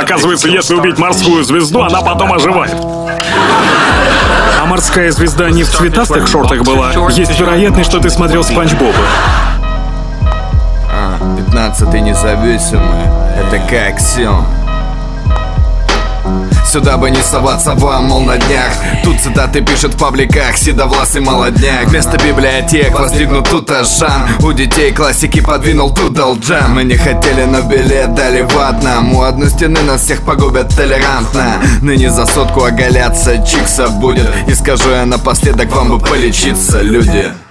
Оказывается, если убить морскую звезду, она потом оживает. А морская звезда не в цветастых шортах была? Есть вероятность, что ты смотрел Спанч Боба. 15-й независимый, это как Сион. Сюда бы не соваться вам, мол, на днях. Тут цитаты пишет в пабликах седовласый молодняк. Вместо библиотек воздвигнут тут Ашан. У детей классики подвинул Тудал Джам. Мы не хотели, но билет дали в нам. У одной стены нас всех погубят толерантно. Ныне за сотку оголяться чиксов будет. И скажу я напоследок, вам бы полечиться, люди.